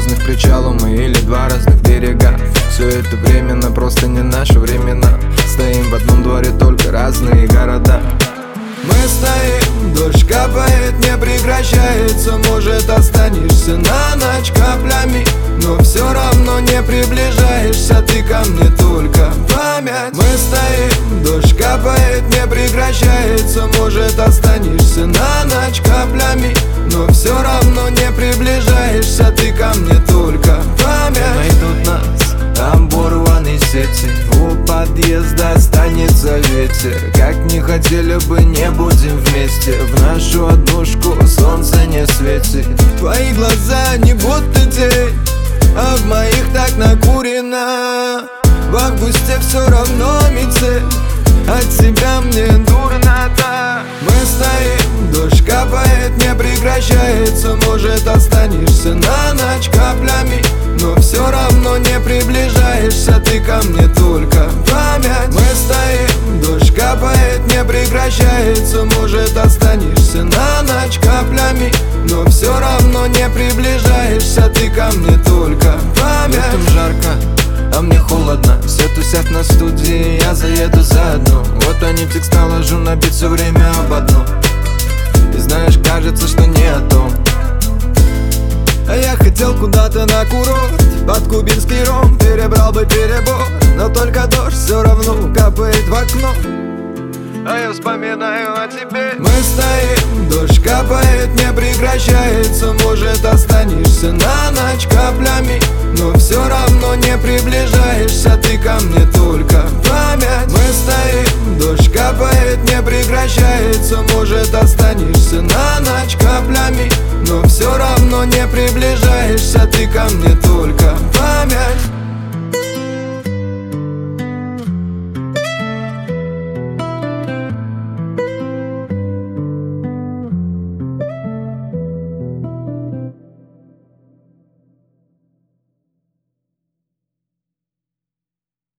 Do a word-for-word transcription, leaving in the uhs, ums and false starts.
разных причалов мы или два разных берега. Все это временно, просто не наши времена. Стоим в одном дворе, только разные города. Мы стоим, дождь капает, не прекращается. Может, останешься на ночь каплями, но все равно не приближаешься ты ко мне, только память. Мы стоим, дождь капает, не прекращается. Может, останешься на ночь каплями, но все равно не приближаешься ты ко мне, только память. Найдут нас оборванные сети, у подъезда останется ветер. Как не хотели бы, не будем вместе. В нашу однушку солнце не светит. Твои глаза не будто тень, а в моих так накурено. В августе все равно метель, от тебя мне дурно-то. Мы стоим, дождь капает, не прекращается. Может, останешься на ночь каплями, но все равно не приближаешься ты ко мне, только память. Мы стоим, дождь капает, не прекращается. Может, останешься на ночь каплями, но все равно не приближаешься ты ко мне, только память. Летом жарко, а мне холодно. Все тусят на студии, я заеду заодно. Вот они текст наложу, набить все время об одном. И знаешь, кажется, что не о том. А я хотел куда-то на курорт, под кубинский ром, перебрал бы перебор, но только дождь все равно капает в окно, а я вспоминаю о тебе. Мы стоим, дождь капает, не прекращается. Может, останешься на ночь каплями, но все равно не приближаешься ты ко мне, только память. Мы стоим, дождь капает, не прекращается. Может, останешься на ночь каплями, но все равно не приближаешься ты ко мне, только память.